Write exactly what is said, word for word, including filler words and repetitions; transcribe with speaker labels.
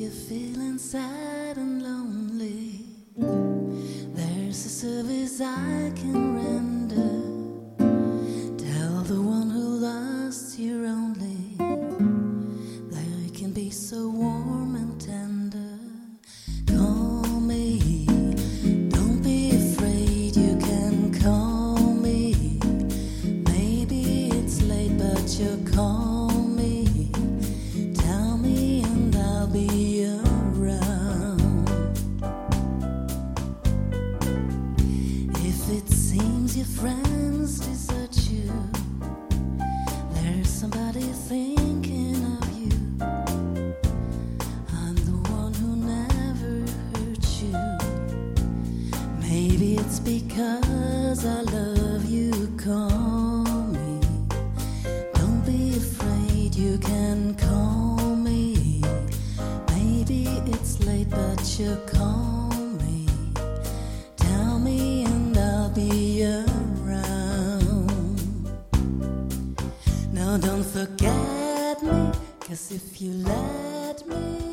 Speaker 1: you're feeling sad and lonely, there's a service I can render. Tell the one who lost you only that I can be so warm and tender. Call me, don't be afraid, you can call me. Maybe it's late, but you call me. Tell me and I'll be around. If it seems your friends desert you, there's somebody thinking of you. I'm the one who never hurt you. Maybe it's because I love you. Call me, don't be afraid, you can call me. Maybe it's late, but you call me. Tell me and I'll be around. Now don't forget me, 'cause if you let me